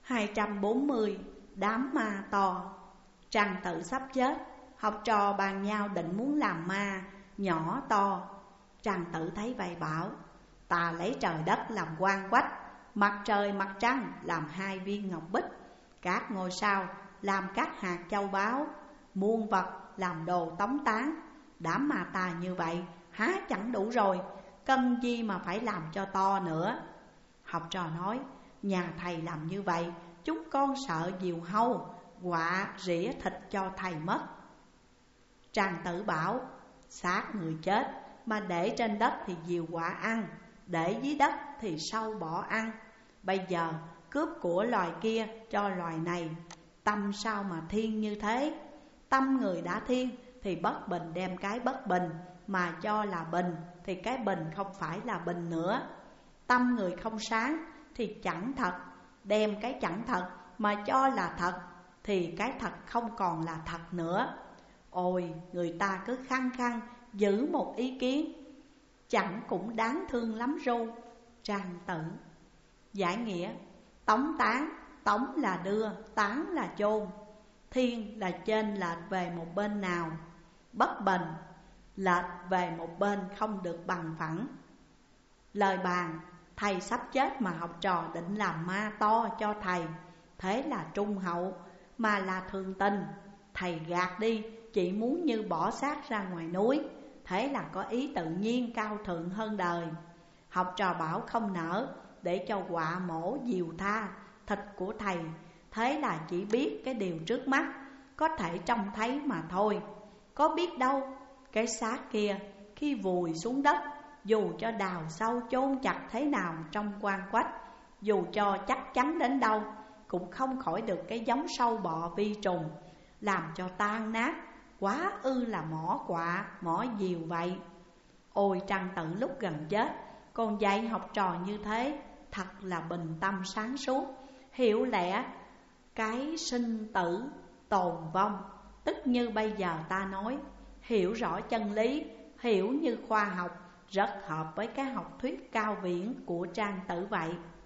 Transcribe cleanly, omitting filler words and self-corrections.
240. Đám ma to. Trang Tử sắp chết, học trò bàn nhau định muốn làm ma, nhỏ to. Trang Tử thấy vậy bảo: ta lấy trời đất làm quan quách, mặt trời mặt trăng làm hai viên ngọc bích, các ngôi sao làm các hạt châu báu, muôn vật làm đồ tống tán. Đám ma ta như vậy há chẳng đủ rồi, cần gì mà phải làm cho to nữa. Học trò nói: nhà thầy làm như vậy, chúng con sợ diều hâu quạ rỉa thịt cho thầy mất. Trang Tử bảo: xác người chết mà để trên đất thì diều quạ ăn, để dưới đất thì sâu bọ ăn. Bây giờ cướp của loài kia cho loài này, tâm sao mà thiên như thế? Tâm người đã thiên thì bất bình đem cái bất bình mà cho là bình, thì cái bình không phải là bình nữa. Tâm người không sáng thì chẳng thật, đem cái chẳng thật mà cho là thật, thì cái thật không còn là thật nữa. Ôi, người ta cứ khăng khăng giữ một ý kiến, chẳng cũng đáng thương lắm ru. Trang Tử. Giải nghĩa: tống tán, tống là đưa, tán là chôn. Thiên là trên lệch về một bên nào, bất bình lệch về một bên không được bằng phẳng. Lời bàn: thầy sắp chết mà học trò định làm ma to cho thầy, thế là trung hậu mà là thường tình. Thầy gạt đi, chỉ muốn như bỏ xác ra ngoài núi, thế là có ý tự nhiên cao thượng hơn đời. Học trò bảo không nỡ, để cho quạ mổ diều tha thịt của thầy, thế là chỉ biết cái điều trước mắt, có thể trông thấy mà thôi. Có biết đâu cái xác kia khi vùi xuống đất, dù cho đào sâu chôn chặt thế nào trong quan quách, dù cho chắc chắn đến đâu, cũng không khỏi được cái giống sâu bọ vi trùng, làm cho tan nát, quá ư là mỏ quạ, mỏ diều vậy. Ôi, Trang Tử lúc gần chết còn dạy học trò như thế, thật là bình tâm sáng suốt, hiểu lẽ cái sinh tử tồn vong. Tức như bây giờ ta nói, hiểu rõ chân lý, hiểu như khoa học, rất hợp với cái học thuyết cao viễn của Trang Tử vậy.